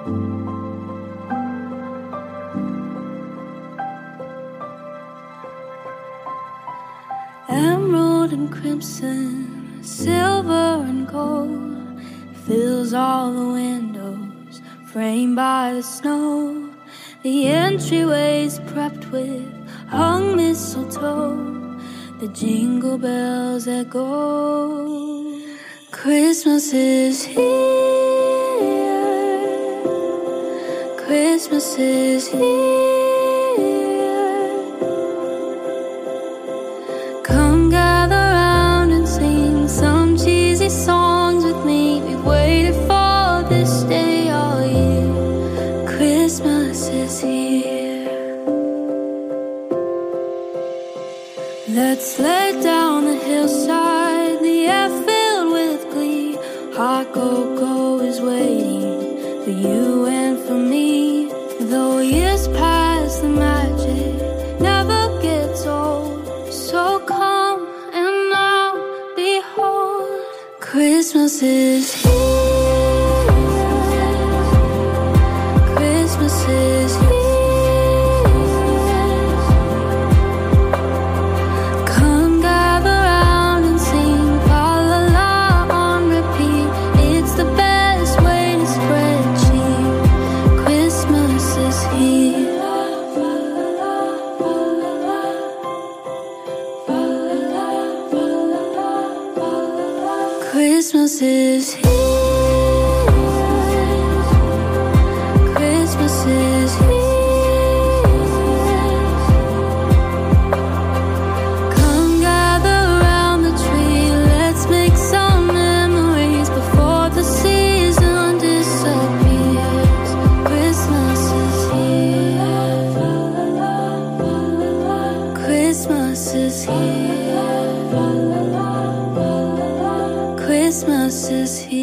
Emerald and crimson, silver and gold, fills all the windows, framed by the snow. The entryways prepped with hung mistletoe, the jingle bells echo. Christmas is here, Christmas is here. Come gather round and sing some cheesy songs with me. We've waited for this day all year. Christmas is here. Let's lay down the hillside, the air filled with glee. Hot cocoa is waiting for you and for me. Though years pass, the magic never gets old. So come and now behold, Christmas is here, Christmas is here. Come gather round and sing fa la la on repeat. It's the best way to spread cheer. Christmas is here. Christmas is here, Christmas is here. Come gather around the tree, let's make some memories before the season disappears. Christmas is here, Christmas is here. Christmas is here.